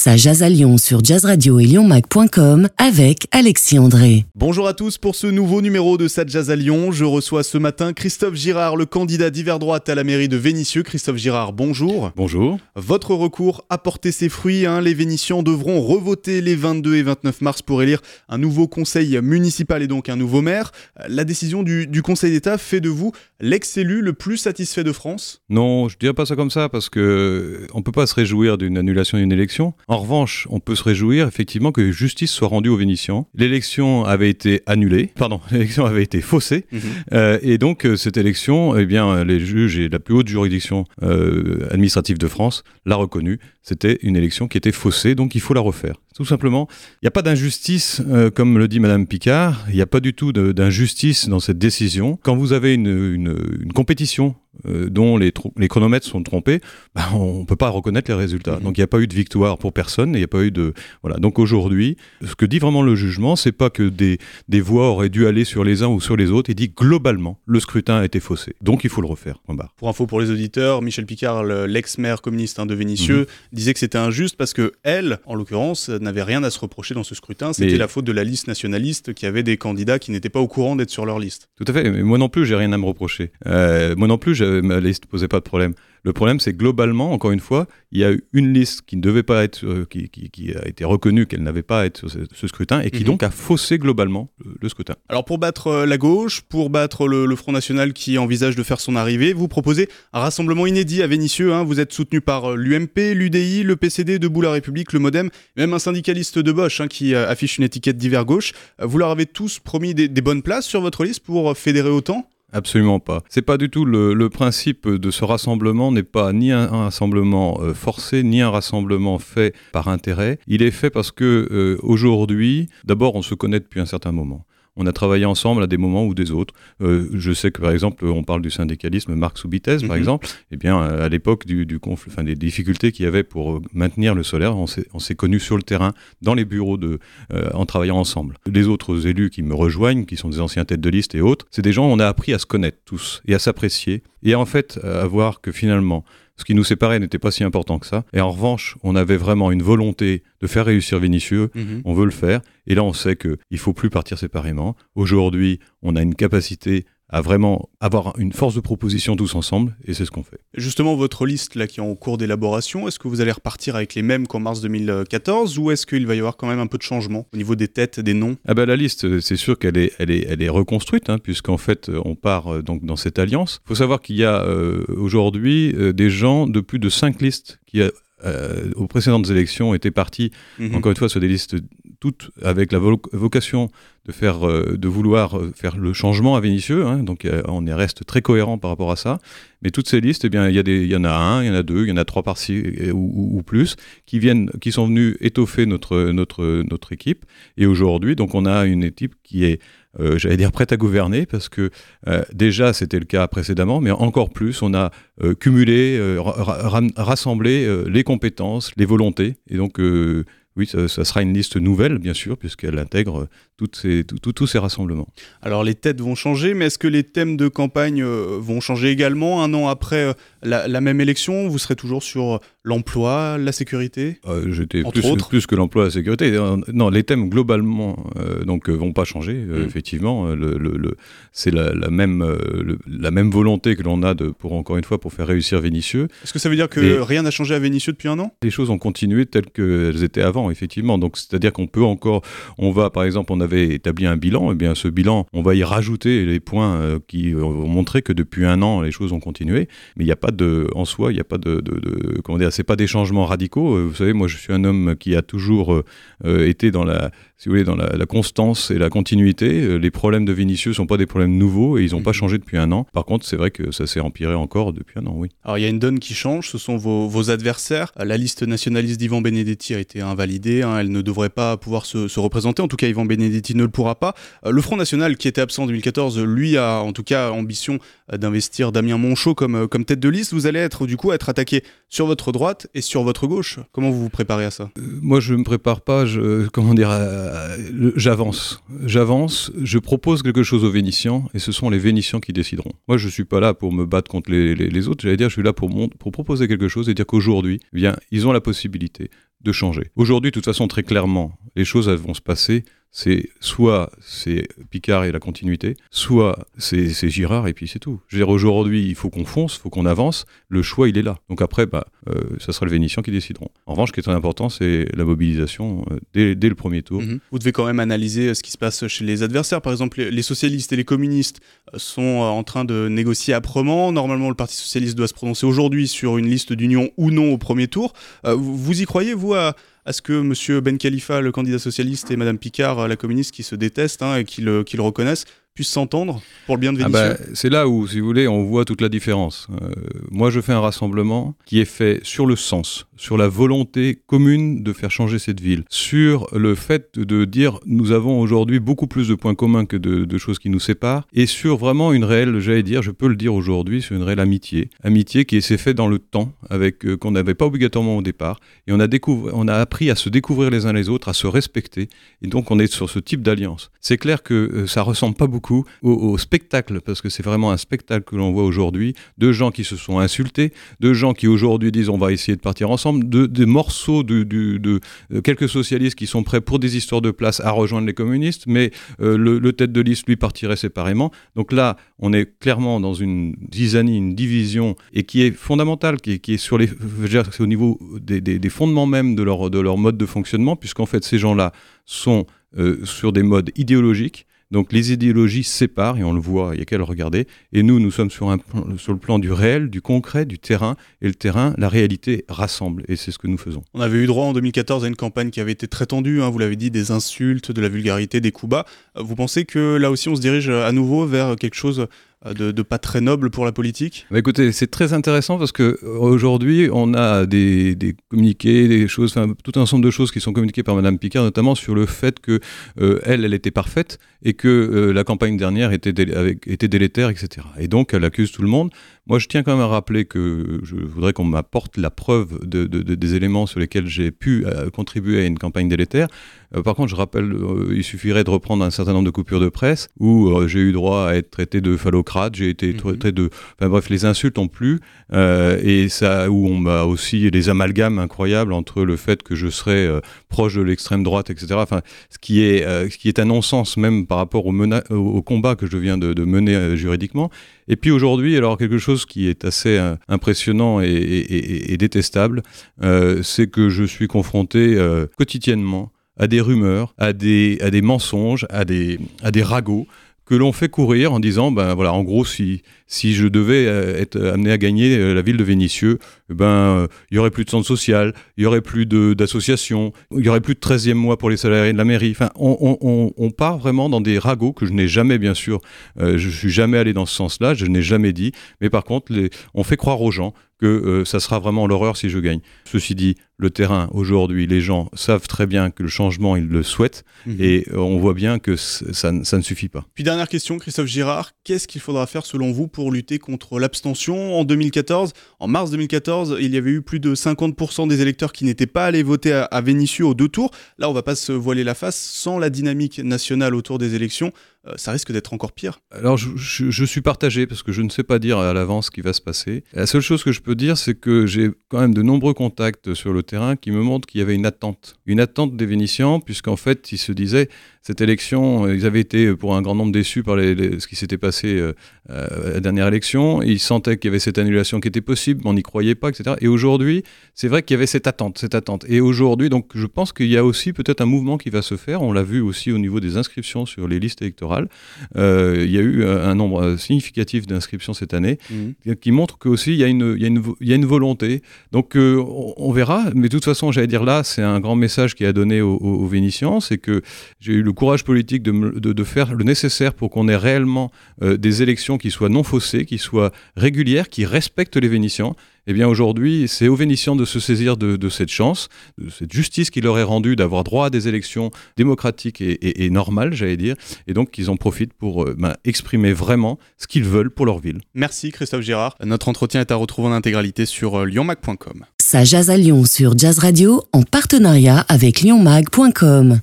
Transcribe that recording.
Ça jazz à Lyon sur Jazz Radio et lyonmac.com avec Alexis André. Bonjour à tous pour ce nouveau numéro de Ça jazz à Lyon. Je reçois ce matin Christophe Girard, le candidat d'hiver droite à la mairie de Vénissieux. Christophe Girard, bonjour. Bonjour. Votre recours a porté ses fruits. Les Vénissiens devront revoter les 22 et 29 mars pour élire un nouveau conseil municipal et donc un nouveau maire. La décision du Conseil d'État fait de vous l'ex-élu le plus satisfait de France ? Non, je ne dirais pas ça comme ça parce qu'on ne peut pas se réjouir d'une annulation d'une élection. En revanche, on peut se réjouir effectivement que justice soit rendue aux Vénitiens. L'élection avait été faussée. Et donc cette élection, les juges et la plus haute juridiction administrative de France l'a reconnue. C'était une élection qui était faussée, donc il faut la refaire. Tout simplement, il n'y a pas d'injustice, comme le dit Madame Picard, il n'y a pas du tout d'injustice dans cette décision. Quand vous avez une compétition dont les chronomètres sont trompés, on ne peut pas reconnaître les résultats. Donc il n'y a pas eu de victoire pour personne, il n'y a pas eu de... Voilà. Donc aujourd'hui, ce que dit vraiment le jugement, c'est pas que des voix auraient dû aller sur les uns ou sur les autres, il dit globalement, le scrutin a été faussé. Donc il faut le refaire. Pour info pour les auditeurs, Michel Picard, l'ex-maire communiste de Vénissieux, disait que c'était injuste parce que elle, en l'occurrence, n'avait rien à se reprocher dans ce scrutin. C'était la faute de la liste nationaliste qui avait des candidats qui n'étaient pas au courant d'être sur leur liste. Tout à fait. Mais moi non plus, j'ai rien à me reprocher. Moi non plus, ma liste ne posait pas de problème. Le problème, c'est globalement, encore une fois, il y a eu une liste qui ne devait pas être, qui a été reconnue qu'elle n'avait pas à être sur ce scrutin et qui donc a faussé globalement le scrutin. Alors pour battre la gauche, pour battre le Front National qui envisage de faire son arrivée, vous proposez un rassemblement inédit à Vénissieux. Vous êtes soutenu par l'UMP, l'UDI, le PCD, Debout la République, le Modem, même un syndicaliste de Bosch qui affiche une étiquette d'hiver gauche. Vous leur avez tous promis des bonnes places sur votre liste pour fédérer autant ? Absolument pas. C'est pas du tout le principe de ce rassemblement n'est pas ni un rassemblement forcé, ni un rassemblement fait par intérêt. Il est fait parce que aujourd'hui, d'abord, on se connaît depuis un certain moment. On a travaillé ensemble à des moments ou des autres. Je sais que, par exemple, on parle du syndicalisme Marc Soubitez, par exemple. À l'époque des difficultés qu'il y avait pour maintenir le solaire, on s'est connus sur le terrain, dans les bureaux, en travaillant ensemble. Les autres élus qui me rejoignent, qui sont des anciens têtes de liste et autres, c'est des gens, on a appris à se connaître tous et à s'apprécier. Et en fait, à voir que finalement, ce qui nous séparait n'était pas si important que ça. Et en revanche, on avait vraiment une volonté de faire réussir Vénissieux. On veut le faire. Et là, on sait qu'il ne faut plus partir séparément. Aujourd'hui, on a une capacité à vraiment avoir une force de proposition tous ensemble, et c'est ce qu'on fait. Justement, votre liste là, qui est en cours d'élaboration, est-ce que vous allez repartir avec les mêmes qu'en mars 2014, ou est-ce qu'il va y avoir quand même un peu de changement au niveau des têtes, des noms ? La liste, c'est sûr qu'elle est reconstruite, puisqu'en fait, on part donc dans cette alliance. Il faut savoir qu'il y a aujourd'hui des gens de plus de 5 listes qui, aux précédentes élections, étaient partis, encore une fois, sur des listes toutes avec la vocation de vouloir faire le changement à Vénissieux, donc on reste très cohérent par rapport à ça. Mais toutes ces listes, il y en a un, il y en a deux, il y en a trois par-ci ou plus, qui sont venus étoffer notre équipe. Et aujourd'hui, donc on a une équipe qui est prête à gouverner, parce que déjà c'était le cas précédemment, mais encore plus, on a cumulé, rassemblé les compétences, les volontés, et donc oui, ça sera une liste nouvelle, bien sûr, puisqu'elle intègre tous ces rassemblements. Alors les têtes vont changer, mais est-ce que les thèmes de campagne vont changer également un an après la même élection ? Vous serez toujours sur l'emploi, la sécurité ? J'étais plus que l'emploi et la sécurité. Non, les thèmes globalement vont pas changer. Effectivement, c'est la même volonté que l'on a pour faire réussir Vénissieux. Est-ce que ça veut dire que rien n'a changé à Vénissieux depuis un an ? Les choses ont continué telles qu'elles étaient avant, effectivement. Donc c'est-à-dire par exemple, on avait établi un bilan, et bien ce bilan, on va y rajouter les points qui vont montrer que depuis un an, les choses ont continué. Mais il n'y a pas c'est pas des changements radicaux. Vous savez, moi, je suis un homme qui a toujours été dans la constance et la continuité. Les problèmes de Vénissieux ne sont pas des problèmes nouveaux et ils n'ont pas changé depuis un an. Par contre, c'est vrai que ça s'est empiré encore depuis un an, oui. Alors, il y a une donne qui change, ce sont vos adversaires. La liste nationaliste d'Ivan Benedetti a été invalidée, elle ne devrait pas pouvoir se représenter. En tout cas, Ivan Benedetti ne le pourra pas. Le Front National, qui était absent en 2014, lui a en tout cas ambition d'investir Damien Monchaux comme tête de liste. Vous allez être attaqué sur votre droite et sur votre gauche. Comment vous vous préparez à ça ? Moi, je ne me prépare pas, j'avance, je propose quelque chose aux Vénitiens et ce sont les Vénitiens qui décideront. Moi, je ne suis pas là pour me battre contre les autres, je suis là pour proposer quelque chose et dire qu'aujourd'hui, ils ont la possibilité de changer. Aujourd'hui, de toute façon, très clairement, les choses elles vont se passer. Soit c'est Picard et la continuité, soit c'est Girard et puis c'est tout. Je veux dire, aujourd'hui, il faut qu'on fonce, il faut qu'on avance. Le choix, il est là. Donc après, ça sera le Vénitien qui décideront. En revanche, ce qui est très important, c'est la mobilisation dès le premier tour. Vous devez quand même analyser ce qui se passe chez les adversaires. Par exemple, les socialistes et les communistes sont en train de négocier âprement. Normalement, le Parti socialiste doit se prononcer aujourd'hui sur une liste d'union ou non au premier tour. Vous y croyez, vous, à ce que M. Ben Khalifa, le candidat socialiste, et Mme Picard, la communiste, qui se détestent et qui le reconnaissent, puissent s'entendre pour le bien de Vénitieux? C'est là où, si vous voulez, on voit toute la différence. Moi, je fais un rassemblement qui est fait sur le sens, sur la volonté commune de faire changer cette ville, sur le fait de dire nous avons aujourd'hui beaucoup plus de points communs que de choses qui nous séparent, et sur vraiment une réelle, je peux le dire aujourd'hui, sur une réelle amitié qui s'est faite dans le temps, qu'on n'avait pas obligatoirement au départ, et on a appris à se découvrir les uns les autres, à se respecter, et donc on est sur ce type d'alliance. C'est clair que ça ressemble pas beaucoup au spectacle, parce que c'est vraiment un spectacle que l'on voit aujourd'hui, de gens qui se sont insultés, de gens qui aujourd'hui disent on va essayer de partir ensemble, des morceaux de quelques socialistes qui sont prêts pour des histoires de place à rejoindre les communistes, mais le tête de liste lui partirait séparément. Donc là, on est clairement dans une zizanie, une division, et qui est fondamentale, qui est sur c'est au niveau des fondements même de leur mode de fonctionnement, puisqu'en fait ces gens-là sont sur des modes idéologiques. Donc les idéologies séparent, et on le voit, il n'y a qu'à le regarder. Et nous sommes sur le plan du réel, du concret, du terrain. Et le terrain, la réalité rassemble. Et c'est ce que nous faisons. On avait eu droit en 2014 à une campagne qui avait été très tendue, vous l'avez dit, des insultes, de la vulgarité, des coups bas. Vous pensez que là aussi on se dirige à nouveau vers quelque chose de pas très noble pour la politique? Écoutez, c'est très intéressant parce qu'aujourd'hui, on a des communiqués, des choses, tout un ensemble de choses qui sont communiquées par Mme Picard, notamment sur le fait que elle était parfaite et que la campagne dernière était délétère, etc. Et donc, elle accuse tout le monde. Moi, je tiens quand même à rappeler que je voudrais qu'on m'apporte la preuve des éléments sur lesquels j'ai pu contribuer à une campagne délétère. Par contre, je rappelle, il suffirait de reprendre un certain nombre de coupures de presse où j'ai eu droit à être traité de phallocrate, j'ai été traité de... Enfin bref, les insultes ont plu, et ça, où on m'a aussi des amalgames incroyables entre le fait que je serais proche de l'extrême droite, etc. Enfin, ce qui est un non-sens même par rapport au combat que je viens de mener juridiquement. Et puis aujourd'hui, alors quelque chose qui est assez impressionnant et détestable, c'est que je suis confronté quotidiennement à des rumeurs, à des mensonges, à des ragots que l'on fait courir en disant, en gros, si je devais être amené à gagner la ville de Vénissieux, il y aurait plus de centre social, il y aurait plus d'associations, il y aurait plus de 13e mois pour les salariés de la mairie. Enfin, on part vraiment dans des ragots que je n'ai jamais, bien sûr, je suis jamais allé dans ce sens-là, je n'ai jamais dit, mais par contre, on fait croire aux gens que ça sera vraiment l'horreur si je gagne. Ceci dit, le terrain, aujourd'hui, les gens savent très bien que le changement, ils le souhaitent, et on voit bien que ça ne suffit pas. Puis dernière question, Christophe Girard, qu'est-ce qu'il faudra faire selon vous pour lutter contre l'abstention? En mars 2014, il y avait eu plus de 50% des électeurs qui n'étaient pas allés voter à Vénissieux aux 2 tours. Là, on ne va pas se voiler la face, sans la dynamique nationale autour des élections, ça risque d'être encore pire. Alors je suis partagé parce que je ne sais pas dire à l'avance ce qui va se passer. La seule chose que je peux dire, c'est que j'ai quand même de nombreux contacts sur le terrain qui me montrent qu'il y avait une attente des Vénitiens, puisqu'en fait ils se disaient cette élection, ils avaient été pour un grand nombre déçus par ce qui s'était passé à la dernière élection. Ils sentaient qu'il y avait cette annulation qui était possible, mais on n'y croyait pas, etc. Et aujourd'hui, c'est vrai qu'il y avait cette attente. Et aujourd'hui, donc je pense qu'il y a aussi peut-être un mouvement qui va se faire. On l'a vu aussi au niveau des inscriptions sur les listes électorales. Il y a eu un nombre significatif d'inscriptions cette année qui montre qu'aussi il y a une volonté. Donc on verra, mais de toute façon, j'allais dire là, c'est un grand message qui est à donner aux Vénitiens, c'est que j'ai eu le courage politique de faire le nécessaire pour qu'on ait réellement des élections qui soient non faussées, qui soient régulières, qui respectent les Vénitiens. Eh bien aujourd'hui, c'est aux Vénitiens de se saisir de cette chance, de cette justice qui leur est rendue d'avoir droit à des élections démocratiques et normales, j'allais dire, et donc qu'ils en profitent pour exprimer vraiment ce qu'ils veulent pour leur ville. Merci Christophe Girard. Notre entretien est à retrouver en intégralité sur lyonmag.com. Ça jase à Lyon sur Jazz Radio en partenariat avec lyonmag.com.